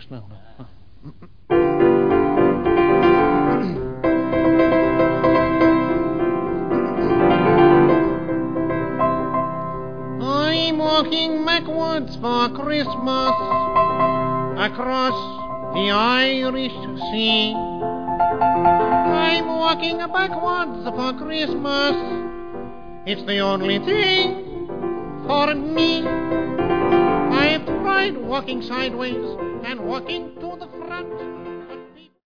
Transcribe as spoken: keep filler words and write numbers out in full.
yes, no, no. no. I'm walking backwards for Christmas across the Irish Sea. I'm walking backwards for Christmas. It's the only thing for me. I've tried walking sideways and walking